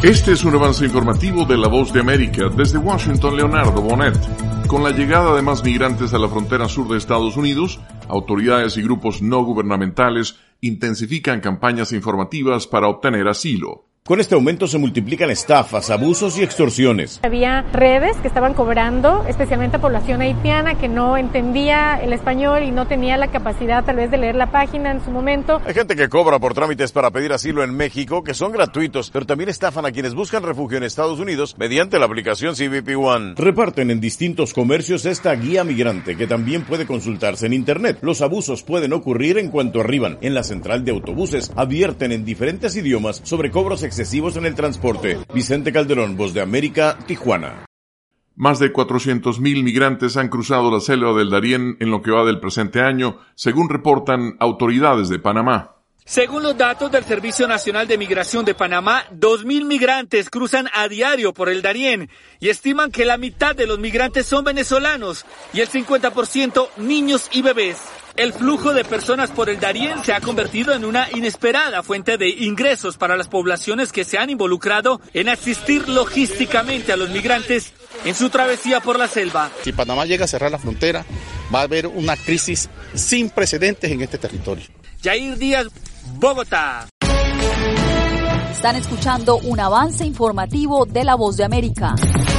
Este es un avance informativo de La Voz de América. Desde Washington, Leonardo Bonet. Con la llegada de más migrantes a la frontera sur de Estados Unidos, autoridades y grupos no gubernamentales intensifican campañas informativas para obtener asilo. Con este aumento se multiplican estafas, abusos y extorsiones. Había redes que estaban cobrando, especialmente a población haitiana que no entendía el español y no tenía la capacidad tal vez de leer la página en su momento. Hay gente que cobra por trámites para pedir asilo en México que son gratuitos, pero también estafan a quienes buscan refugio en Estados Unidos mediante la aplicación CBP One. Reparten en distintos comercios esta guía migrante que también puede consultarse en internet. Los abusos pueden ocurrir en cuanto arriban. En la central de autobuses advierten en diferentes idiomas sobre cobros excesivos en el transporte. Vicente Calderón, Voz de América, Tijuana. Más de 400,000 migrantes han cruzado la selva del Darién en lo que va del presente año, según reportan autoridades de Panamá. Según los datos del Servicio Nacional de Migración de Panamá, 2,000 migrantes cruzan a diario por el Darién y estiman que la mitad de los migrantes son venezolanos y el 50% niños y bebés. El flujo de personas por el Darién se ha convertido en una inesperada fuente de ingresos para las poblaciones que se han involucrado en asistir logísticamente a los migrantes en su travesía por la selva. Si Panamá llega a cerrar la frontera, va a haber una crisis sin precedentes en este territorio. Yair Díaz, Bogotá. Están escuchando un avance informativo de La Voz de América.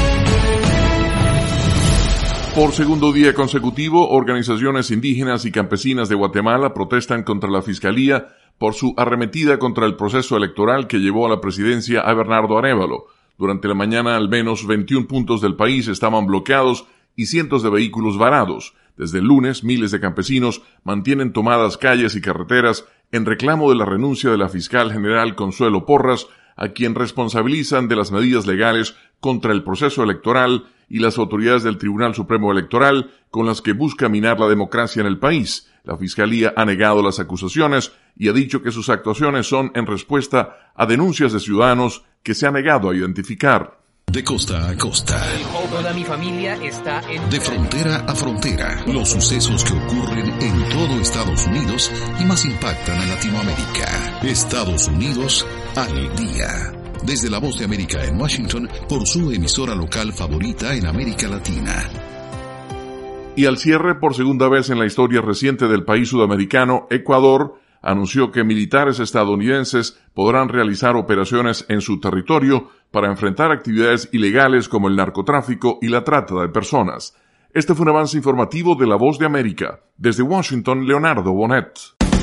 Por segundo día consecutivo, organizaciones indígenas y campesinas de Guatemala protestan contra la Fiscalía por su arremetida contra el proceso electoral que llevó a la presidencia a Bernardo Arévalo. Durante la mañana, al menos 21 puntos del país estaban bloqueados y cientos de vehículos varados. Desde el lunes, miles de campesinos mantienen tomadas calles y carreteras en reclamo de la renuncia de la fiscal general Consuelo Porras, a quien responsabilizan de las medidas legales contra el proceso electoral y las autoridades del Tribunal Supremo Electoral con las que busca minar la democracia en el país. La Fiscalía ha negado las acusaciones y ha dicho que sus actuaciones son en respuesta a denuncias de ciudadanos que se ha negado a identificar. De costa a costa. Toda mi familia está en... De frontera a frontera. Los sucesos que ocurren en todo Estados Unidos y más impactan a Latinoamérica. Estados Unidos al día. Desde La Voz de América en Washington, por su emisora local favorita en América Latina. Y al cierre, por segunda vez en la historia reciente del país sudamericano, Ecuador anunció que militares estadounidenses podrán realizar operaciones en su territorio para enfrentar actividades ilegales como el narcotráfico y la trata de personas. Este fue un avance informativo de La Voz de América. Desde Washington, Leonardo Bonet.